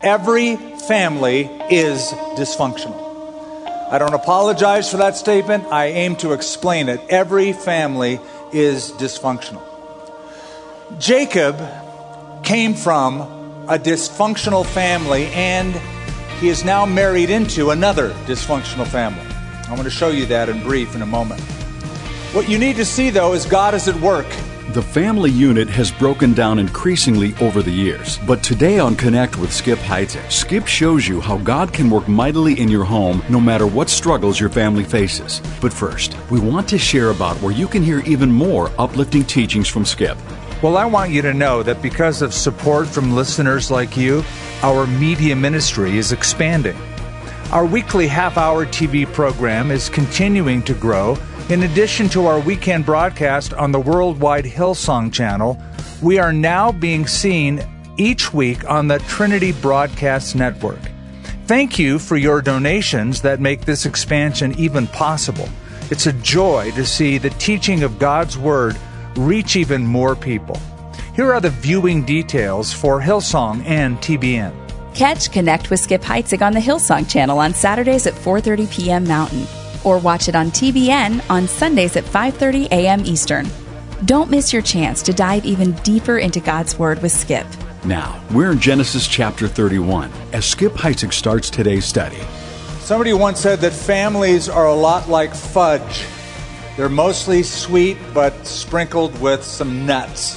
Every family is dysfunctional. I don't apologize for that statement. I aim to explain it. Every family is dysfunctional. Jacob came from a dysfunctional family, and he is now married into another dysfunctional family. I'm going to show you that in brief in a moment. What you need to see, though, is God is at work. The family unit has broken down increasingly over the years, but today on Connect with Skip Heitzig, Skip shows you how God can work mightily in your home no matter what struggles your family faces. But first, we want to share about where you can hear even more uplifting teachings from Skip. Well, I want you to know that because of support from listeners like you, our media ministry is expanding. Our weekly half-hour TV program is continuing to grow. In addition to our weekend broadcast on the worldwide Hillsong channel, we are now being seen each week on the Trinity Broadcast Network. Thank you for your donations that make this expansion even possible. It's a joy to see the teaching of God's Word reach even more people. Here are the viewing details for Hillsong and TBN. Catch Connect with Skip Heitzig on the Hillsong channel on Saturdays at 4:30 p.m. Mountain, or watch it on TBN on Sundays at 5:30 a.m. Eastern. Don't miss your chance to dive even deeper into God's Word with Skip. Now, we're in Genesis chapter 31 as Skip Heitzig starts today's study. Somebody once said that families are a lot like fudge. They're mostly sweet, but sprinkled with some nuts.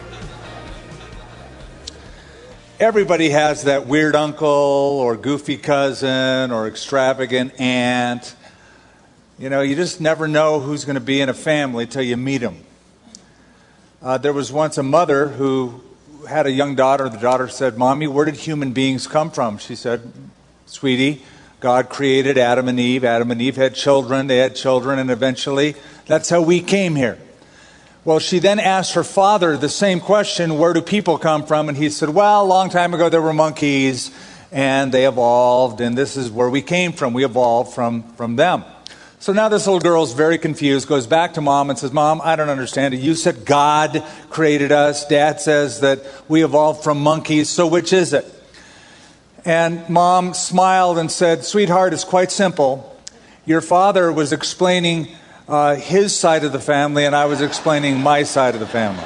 Everybody has that weird uncle or goofy cousin or extravagant aunt. You know, you just never know who's going to be in a family till you meet them. There was once a mother who had a young daughter. The daughter said, "Mommy, where did human beings come from?" She said, "Sweetie, God created Adam and Eve. Adam and Eve had children. They had children, and eventually that's how we came here." Well, she then asked her father the same question, "Where do people come from?" And he said, "Well, a long time ago there were monkeys, and they evolved, and this is where we came from. We evolved from them." So now this little girl is very confused, goes back to mom and says, "Mom, I don't understand it. You said God created us. Dad says that we evolved from monkeys, so which is it?" And mom smiled and said, "Sweetheart, it's quite simple. Your father was explaining his side of the family, and I was explaining my side of the family."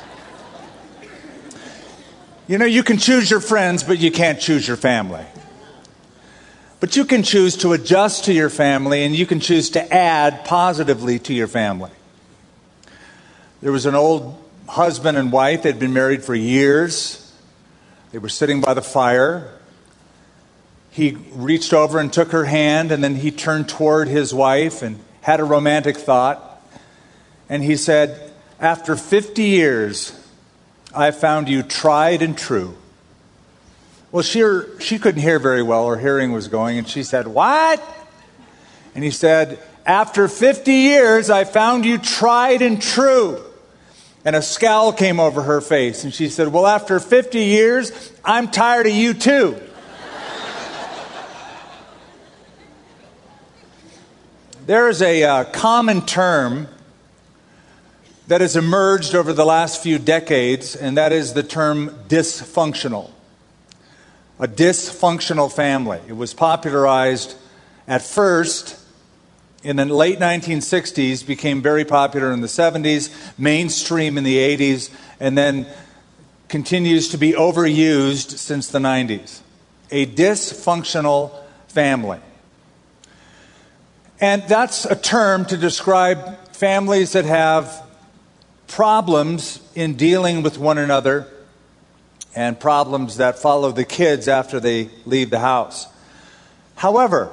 You know, you can choose your friends, but you can't choose your family. But you can choose to adjust to your family, and you can choose to add positively to your family. There was an old husband and wife. They'd been married for years. They were sitting by the fire. He reached over and took her hand, and then he turned toward his wife and had a romantic thought. And he said, "After 50 years, I found you tried and true." Well, she couldn't hear very well. Her hearing was going, and she said, "What?" And he said, "After 50 years, I found you tried and true." And a scowl came over her face, and she said, "Well, after 50 years, I'm tired of you too." There is a common term that has emerged over the last few decades, and that is the term dysfunctional. A dysfunctional family. It was popularized at first in the late 1960s, became very popular in the 70s, mainstream in the 80s, and then continues to be overused since the 90s. A dysfunctional family. And that's a term to describe families that have problems in dealing with one another and problems that follow the kids after they leave the house. However,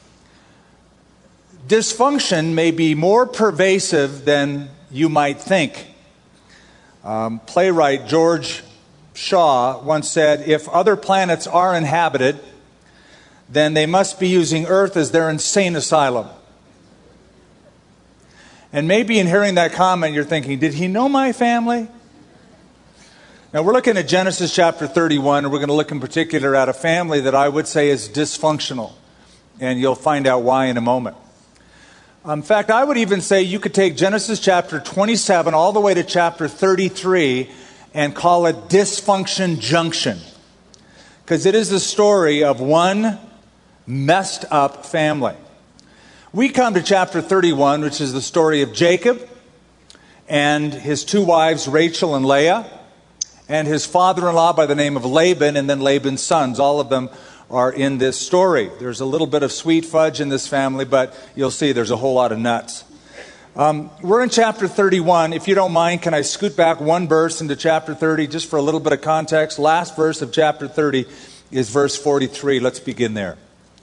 dysfunction may be more pervasive than you might think. Playwright George Shaw once said, "If other planets are inhabited, then they must be using Earth as their insane asylum." And maybe in hearing that comment, you're thinking, did he know my family? Now, we're looking at Genesis chapter 31, and we're going to look in particular at a family that I would say is dysfunctional. And you'll find out why in a moment. In fact, I would even say you could take Genesis chapter 27 all the way to chapter 33 and call it Dysfunction Junction. because it is the story of one messed up family. We come to chapter 31, which is the story of Jacob and his two wives, Rachel and Leah, and his father-in-law by the name of Laban, and then Laban's sons. All of them are in this story. There's a little bit of sweet fudge in this family, but you'll see there's a whole lot of nuts. We're in chapter 31. If you don't mind, can I scoot back one verse into chapter 30 just for a little bit of context? Last verse of chapter 30 is verse 43. Let's begin there.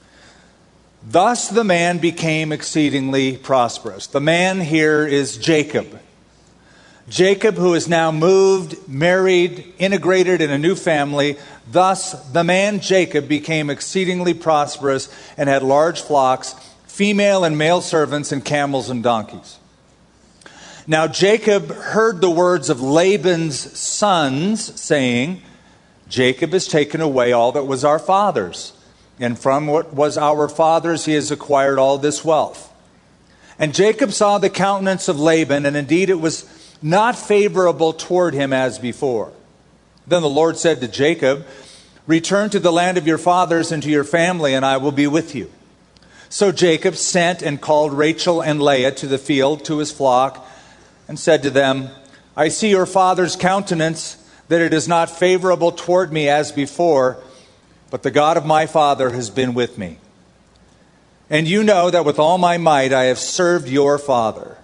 Thus the man became exceedingly prosperous. The man here is Jacob. Jacob, who is now moved, married, integrated in a new family. Thus the man Jacob became exceedingly prosperous and had large flocks, female and male servants, and camels and donkeys. Now Jacob heard the words of Laban's sons, saying, Jacob has taken away all that was our father's, and from what was our father's he has acquired all this wealth. And Jacob saw the countenance of Laban, and indeed it was not favorable toward him as before. Then the Lord said to Jacob, return to the land of your fathers and to your family, and I will be with you. So Jacob sent and called Rachel and Leah to the field to his flock, and said to them, I see your father's countenance, that it is not favorable toward me as before, but the God of my father has been with me. And you know that with all my might I have served your father.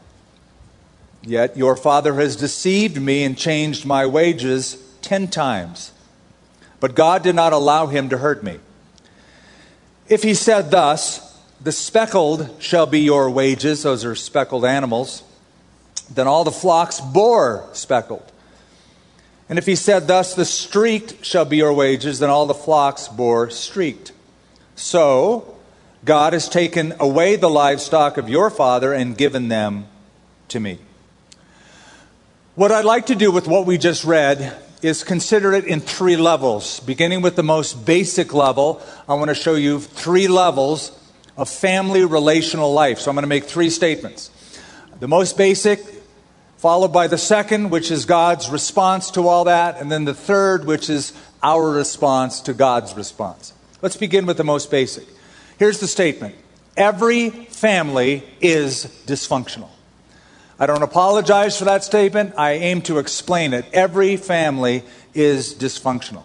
Yet your father has deceived me and changed my wages 10 times. But God did not allow him to hurt me. If he said thus, the speckled shall be your wages, those are speckled animals, then all the flocks bore speckled. And if he said thus, the streaked shall be your wages, then all the flocks bore streaked. So God has taken away the livestock of your father and given them to me. What I'd like to do with what we just read is consider it in 3 levels. Beginning with the most basic level, I want to show you 3 levels of family relational life. So I'm going to make 3 statements. The most basic, followed by the second, which is God's response to all that, and then the third, which is our response to God's response. Let's begin with the most basic. Here's the statement. Every family is dysfunctional. I don't apologize for that statement. I aim to explain it. Every family is dysfunctional.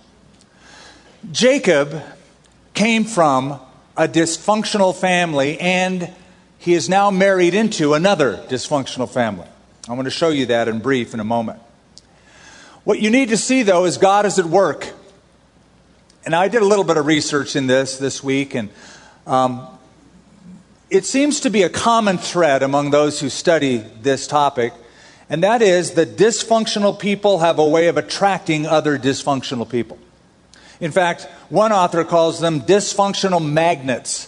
Jacob came from a dysfunctional family, and he is now married into another dysfunctional family. I'm going to show you that in brief in a moment. What you need to see, though, is God is at work. And I did a little bit of research in this week, and it seems to be a common thread among those who study this topic, and that is that dysfunctional people have a way of attracting other dysfunctional people. In fact, one author calls them dysfunctional magnets.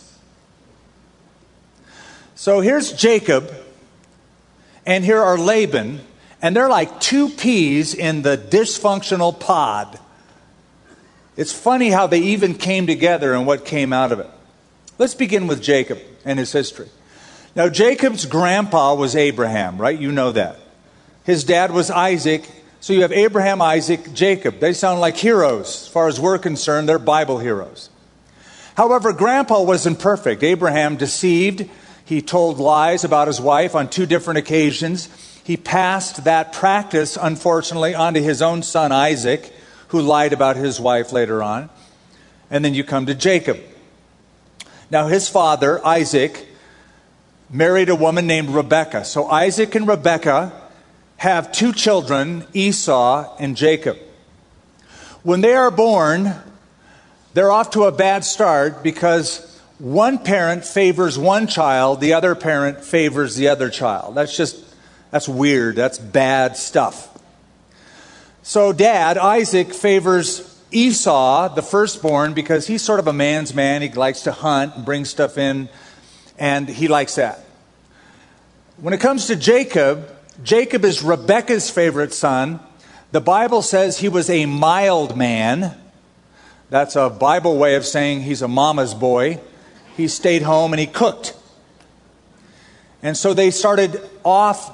So here's Jacob, and here are Laban, and they're like 2 peas in the dysfunctional pod. It's funny how they even came together and what came out of it. Let's begin with Jacob and his history. Now, Jacob's grandpa was Abraham, right? You know that. His dad was Isaac. So you have Abraham, Isaac, Jacob. They sound like heroes. As far as we're concerned, they're Bible heroes. However, grandpa wasn't perfect. Abraham deceived. He told lies about his wife on 2 different occasions. He passed that practice, unfortunately, onto his own son, Isaac, who lied about his wife later on. And then you come to Jacob. Now, his father, Isaac, married a woman named Rebekah. So Isaac and Rebekah have 2 children, Esau and Jacob. When they are born, they're off to a bad start because one parent favors one child, the other parent favors the other child. That's weird. That's bad stuff. So Dad, Isaac, favors Esau, the firstborn, because he's sort of a man's man. He likes to hunt and bring stuff in, and he likes that. When it comes to Jacob, Jacob is Rebekah's favorite son. The Bible says he was a mild man. That's a Bible way of saying he's a mama's boy. He stayed home and he cooked. And so they started off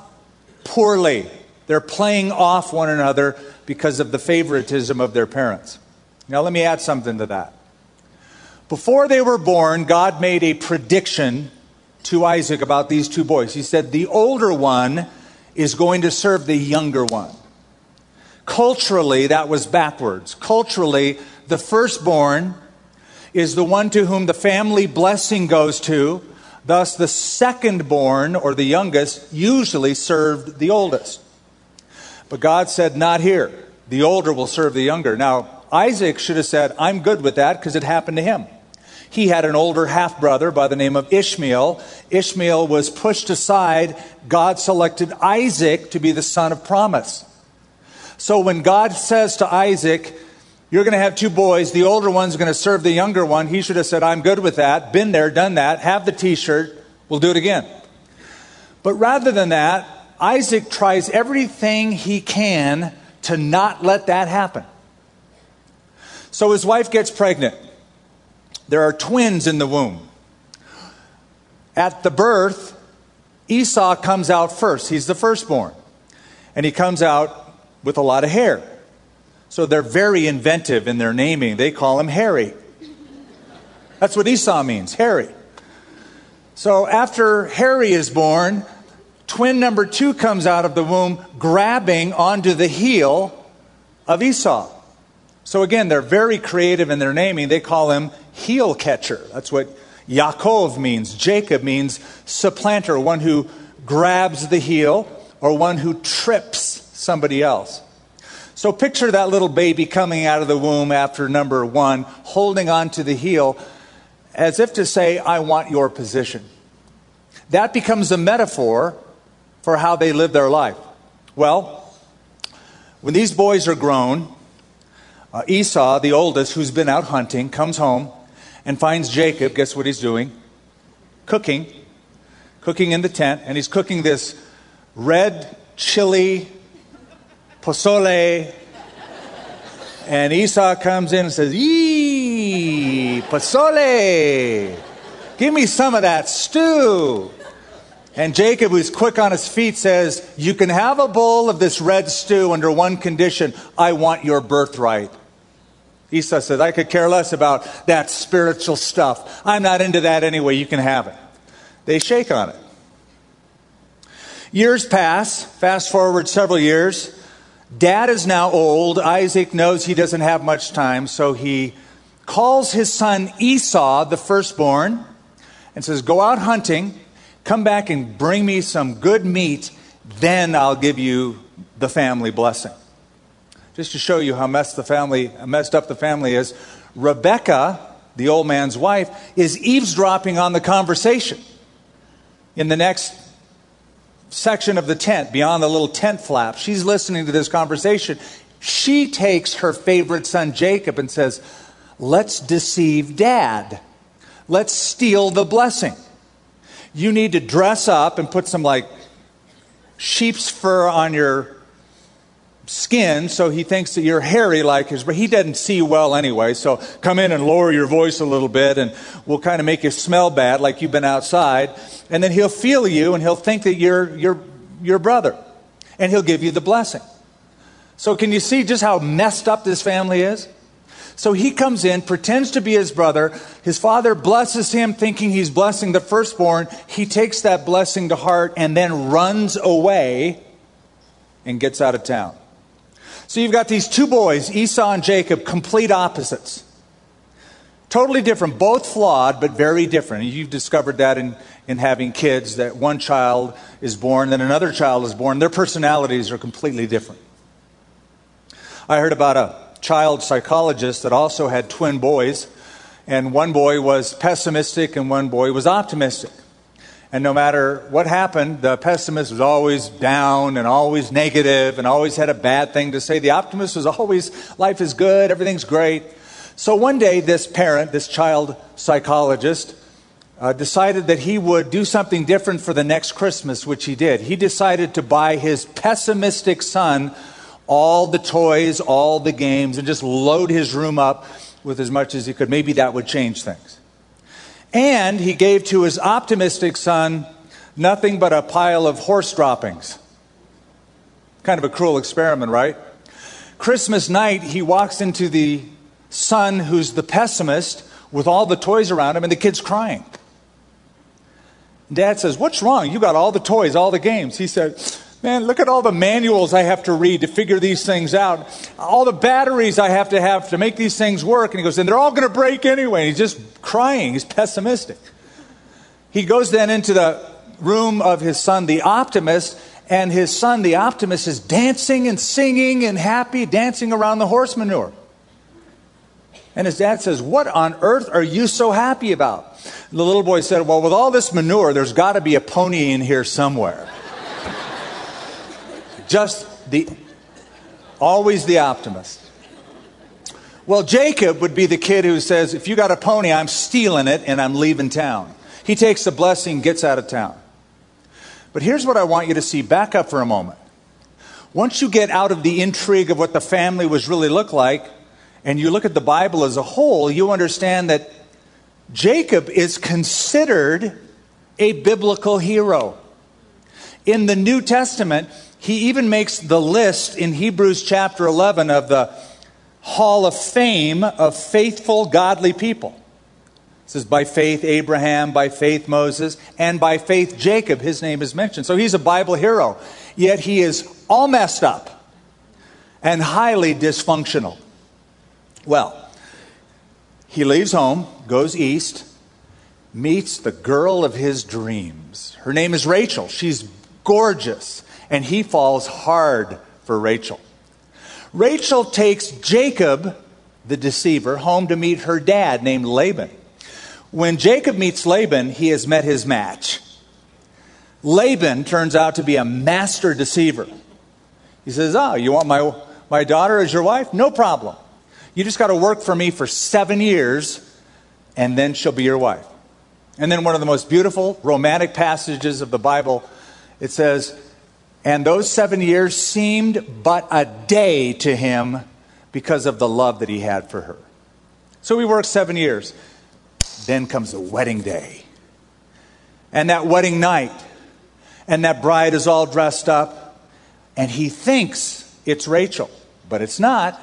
poorly. They're playing off one another because of the favoritism of their parents. Now let me add something to that. Before they were born, God made a prediction to Isaac about these two boys. He said, the older one is going to serve the younger one. Culturally, that was backwards. Culturally, the firstborn is the one to whom the family blessing goes to. Thus, the secondborn, or the youngest, usually served the oldest. But God said, not here. The older will serve the younger. Now, Isaac should have said, I'm good with that, because it happened to him. He had an older half-brother by the name of Ishmael. Ishmael was pushed aside. God selected Isaac to be the son of promise. So when God says to Isaac, you're going to have two boys, the older one's going to serve the younger one, he should have said, I'm good with that, been there, done that, have the t-shirt, we'll do it again. But rather than that, Isaac tries everything he can to not let that happen. So his wife gets pregnant. There are twins in the womb. At the birth, Esau comes out first. He's the firstborn. And he comes out with a lot of hair. So they're very inventive in their naming. They call him Harry. That's what Esau means, Harry. So after Harry is born, twin number 2 comes out of the womb grabbing onto the heel of Esau. So again, they're very creative in their naming. They call him heel catcher. That's what Yaakov means. Jacob means supplanter, one who grabs the heel or one who trips somebody else. So picture that little baby coming out of the womb after number 1, holding on to the heel as if to say, I want your position. That becomes a metaphor for how they live their life. Well, when these boys are grown, Esau, the oldest, who's been out hunting, comes home and finds Jacob. Guess what he's doing? Cooking in the tent. And he's cooking this red chili pozole. And Esau comes in and says, "Yee, pozole. Give me some of that stew." And Jacob, who's quick on his feet, says, "You can have a bowl of this red stew under one condition. I want your birthright." Esau says, "I could care less about that spiritual stuff. I'm not into that anyway. You can have it." They shake on it. Years pass. Fast forward several years. Dad is now old. Isaac knows he doesn't have much time, so he calls his son Esau, the firstborn, and says, "Go out hunting. Come back and bring me some good meat. Then I'll give you the family blessing." Just to show you how messed up the family is, Rebecca, the old man's wife, is eavesdropping on the conversation. In the next section of the tent, beyond the little tent flap, she's listening to this conversation. She takes her favorite son Jacob and says, "Let's deceive Dad. Let's steal the blessing. You need to dress up and put some sheep's fur on your skin so he thinks that you're hairy like his, but he doesn't see you well anyway, so come in and lower your voice a little bit and we'll kind of make you smell bad like you've been outside, and then he'll feel you and he'll think that you're your brother and he'll give you the blessing." So can you see just how messed up this family is? So he comes in, pretends to be his brother. His father blesses him thinking he's blessing the firstborn. He takes that blessing to heart and then runs away and gets out of town. So you've got these two boys, Esau and Jacob, complete opposites. Totally different, both flawed, but very different. You've discovered that in having kids, that one child is born, then another child is born. Their personalities are completely different. I heard about a child psychologist that also had twin boys, and one boy was pessimistic and one boy was optimistic. And no matter what happened, the pessimist was always down and always negative and always had a bad thing to say. The optimist was always, life is good, everything's great. So one day this parent, this child psychologist, decided that he would do something different for the next Christmas, which he did. He decided to buy his pessimistic son all the toys, all the games, and just load his room up with as much as he could. Maybe that would change things. And he gave to his optimistic son nothing but a pile of horse droppings. Kind of a cruel experiment, right? Christmas night, he walks into the son who's the pessimist with all the toys around him, and the kid's crying. Dad says, "What's wrong? You got all the toys, all the games." He said, "Man, look at all the manuals I have to read to figure these things out. All the batteries I have to make these things work." And he goes, "And they're all going to break anyway." And he's just crying. He's pessimistic. He goes then into the room of his son, the optimist, and his son, the optimist, is dancing and singing and happy, dancing around the horse manure. And his dad says, "What on earth are you so happy about?" And the little boy said, "Well, with all this manure, there's got to be a pony in here somewhere." Always the optimist. Well, Jacob would be the kid who says, "If you got a pony, I'm stealing it and I'm leaving town." He takes the blessing, gets out of town. But here's what I want you to see. Back up for a moment. Once you get out of the intrigue of what the family was really look like, and you look at the Bible as a whole, you understand that Jacob is considered a biblical hero. In the New Testament, he even makes the list in Hebrews chapter 11 of the Hall of Fame of faithful, godly people. It says, by faith Abraham, by faith Moses, and by faith Jacob, his name is mentioned. So he's a Bible hero. Yet he is all messed up and highly dysfunctional. Well, he leaves home, goes east, meets the girl of his dreams. Her name is Rachel. She's gorgeous, and he falls hard for Rachel. Rachel takes Jacob, the deceiver, home to meet her dad named Laban. When Jacob meets Laban, he has met his match. Laban turns out to be a master deceiver. He says, "Oh, you want my daughter as your wife? No problem. You just got to work for me for 7 years, and then she'll be your wife." And then one of the most beautiful romantic passages of the Bible, it says, "And those 7 years seemed but a day to him because of the love that he had for her." So he worked 7 years. Then comes the wedding day. And that wedding night. And that bride is all dressed up. And he thinks it's Rachel, but it's not.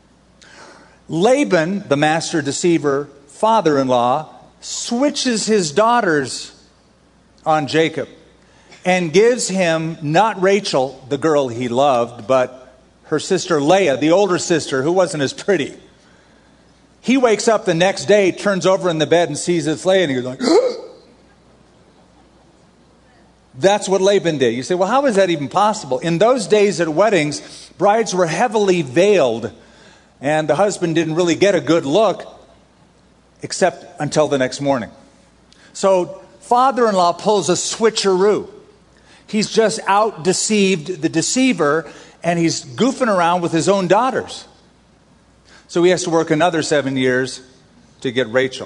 Laban, the master deceiver, father-in-law, switches his daughters on Jacob and gives him not Rachel, the girl he loved, but her sister Leah, the older sister, who wasn't as pretty. He wakes up the next day, turns over in the bed and sees it's Leah, and he goes like, That's what Laban did. You say, well, how is that even possible? In those days at weddings, brides were heavily veiled, and the husband didn't really get a good look except until the next morning. So father-in-law pulls a switcheroo. He's just out-deceived the deceiver, and he's goofing around with his own daughters. So he has to work another 7 years to get Rachel.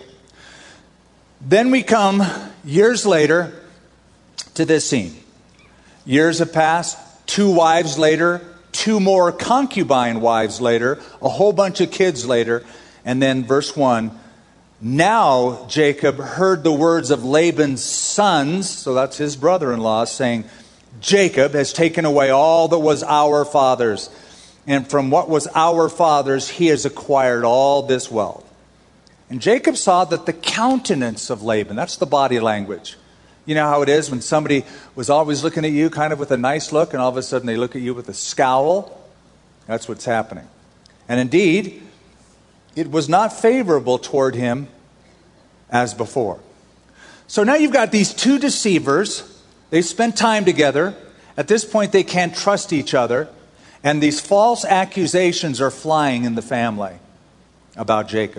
Then we come years later to this scene. Years have passed, 2 wives later, 2 more concubine wives later, a whole bunch of kids later, and then verse 1, now Jacob heard the words of Laban's sons, so that's his brother-in-law, saying, Jacob has taken away all that was our father's, and from what was our father's he has acquired all this wealth. And Jacob saw that the countenance of Laban, that's the body language. You know how it is when somebody was always looking at you kind of with a nice look, and all of a sudden they look at you with a scowl? That's what's happening. And indeed, it was not favorable toward him as before. So now you've got these 2 deceivers. They spent time together. At this point, they can't trust each other. And these false accusations are flying in the family about Jacob.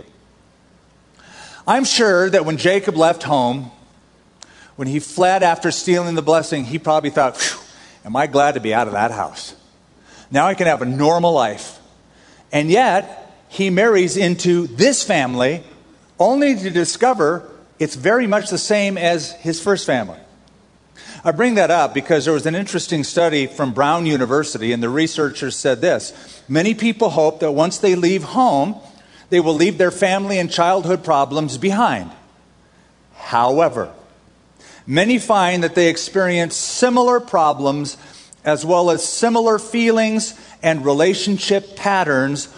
I'm sure that when Jacob left home, when he fled after stealing the blessing, he probably thought, am I glad to be out of that house? Now I can have a normal life. And yet, he marries into this family only to discover it's very much the same as his first family. I bring that up because there was an interesting study from Brown University, and the researchers said this. Many people hope that once they leave home, they will leave their family and childhood problems behind. However, many find that they experience similar problems as well as similar feelings and relationship patterns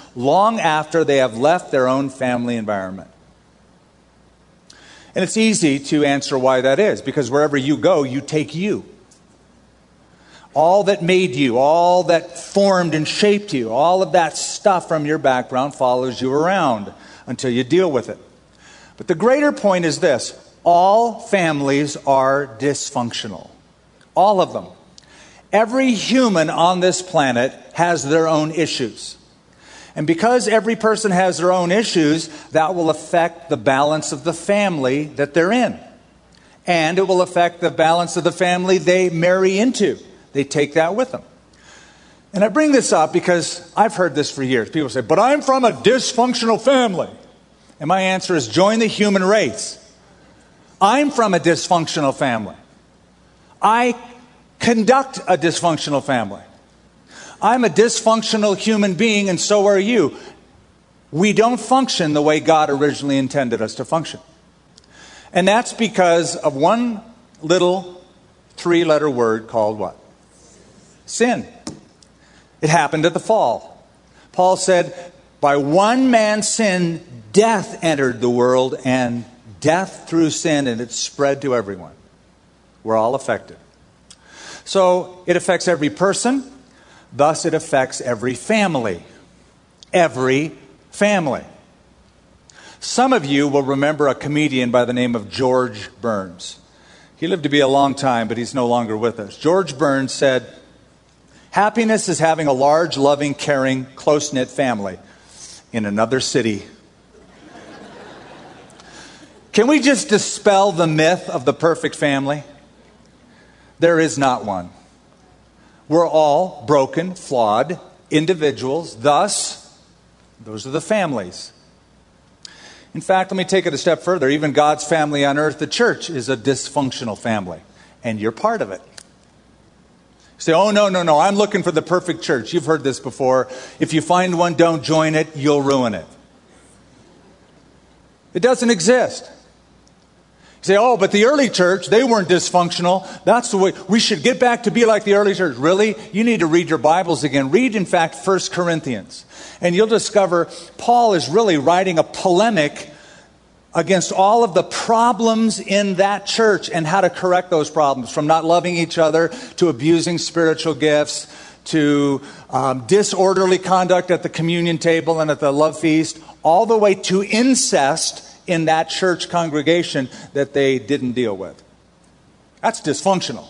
long after they have left their own family environment. And it's easy to answer why that is, because wherever you go, you take you. All that made you, all that formed and shaped you, all of that stuff from your background follows you around until you deal with it. But the greater point is this: all families are dysfunctional. All of them. Every human on this planet has their own issues. And because every person has their own issues, that will affect the balance of the family that they're in. And it will affect the balance of the family they marry into. They take that with them. And I bring this up because I've heard this for years. People say, but I'm from a dysfunctional family. And my answer is, join the human race. I'm from a dysfunctional family. I conduct a dysfunctional family. I'm a dysfunctional human being, and so are you. We don't function the way God originally intended us to function. And that's because of one little 3-letter word called what? Sin. It happened at the fall. Paul said, by one man's sin, death entered the world, and death through sin, and it spread to everyone. We're all affected. So it affects every person. Thus, it affects every family. Every family. Some of you will remember a comedian by the name of George Burns. He lived to be a long time, but he's no longer with us. George Burns said, happiness is having a large, loving, caring, close-knit family in another city. Can we just dispel the myth of the perfect family? There is not one. We're all broken, flawed individuals. Thus, those are the families. In fact, let me take it a step further. Even God's family on earth, the church, is a dysfunctional family. And you're part of it. You say, oh, no, I'm looking for the perfect church. You've heard this before. If you find one, don't join it. You'll ruin it. It doesn't exist. You say, oh, but the early church, they weren't dysfunctional. That's the way. We should get back to be like the early church. Really? You need to read your Bibles again. Read, in fact, 1 Corinthians. And you'll discover Paul is really writing a polemic against all of the problems in that church and how to correct those problems, from not loving each other to abusing spiritual gifts to disorderly conduct at the communion table and at the love feast, all the way to incest in that church congregation that they didn't deal with. That's dysfunctional.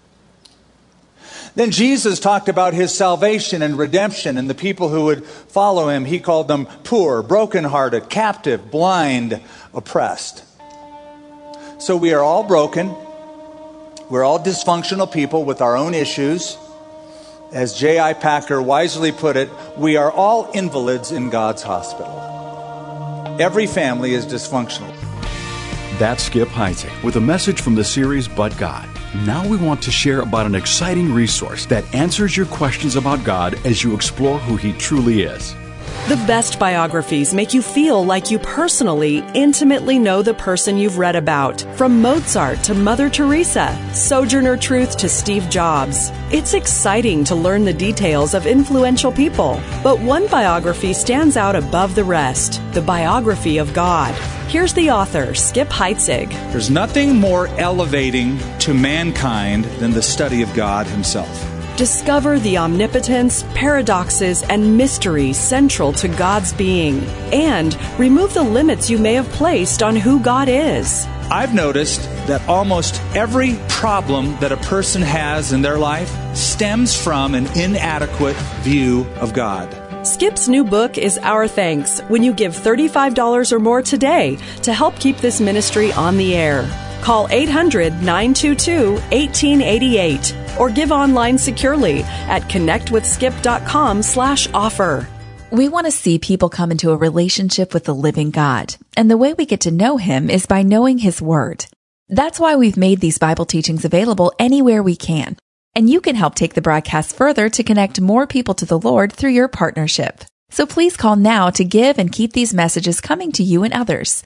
Then Jesus talked about his salvation and redemption and the people who would follow him. He called them poor, brokenhearted, captive, blind, oppressed. So we are all broken. We're all dysfunctional people with our own issues. As J.I. Packer wisely put it, we are all invalids in God's hospital. Every family is dysfunctional. That's Skip Heitzig with a message from the series But God. Now we want to share about an exciting resource that answers your questions about God as you explore who He truly is. The best biographies make you feel like you personally, intimately know the person you've read about. From Mozart to Mother Teresa, Sojourner Truth to Steve Jobs. It's exciting to learn the details of influential people. But one biography stands out above the rest, the biography of God. Here's the author, Skip Heitzig. There's nothing more elevating to mankind than the study of God Himself. Discover the omnipotence, paradoxes, and mysteries central to God's being, and remove the limits you may have placed on who God is. I've noticed that almost every problem that a person has in their life stems from an inadequate view of God. Skip's new book is Our Thanks when you give $35 or more today to help keep this ministry on the air. Call 800-922-1888 or give online securely at connectwithskip.com/offer. We want to see people come into a relationship with the living God, and the way we get to know Him is by knowing His Word. That's why we've made these Bible teachings available anywhere we can, and you can help take the broadcast further to connect more people to the Lord through your partnership. So please call now to give and keep these messages coming to you and others.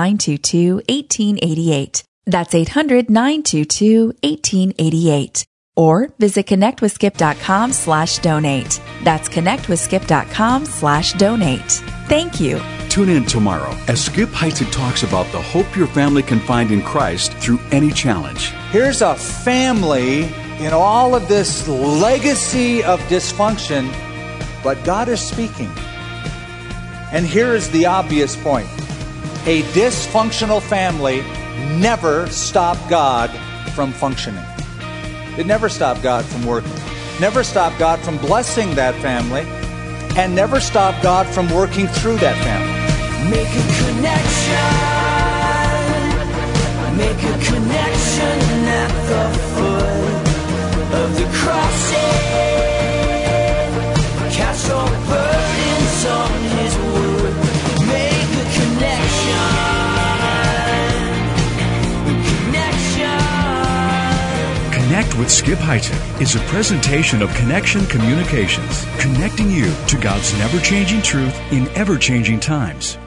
800-922-1888. That's 800-922-1888. Or visit connectwithskip.com/donate. That's connectwithskip.com/donate. Thank you. Tune in tomorrow as Skip Heitzig talks about the hope your family can find in Christ through any challenge. Here's a family in all of this legacy of dysfunction, but God is speaking. And here is the obvious point. A dysfunctional family never stopped God from functioning. It never stopped God from working. Never stopped God from blessing that family. And never stopped God from working through that family. Make a connection. Make a connection at the foot of the cross. Cast all burdens on His wood. Make a connection. Connect with Skip Heitzig is a presentation of Connection Communications, connecting you to God's never-changing truth in ever-changing times.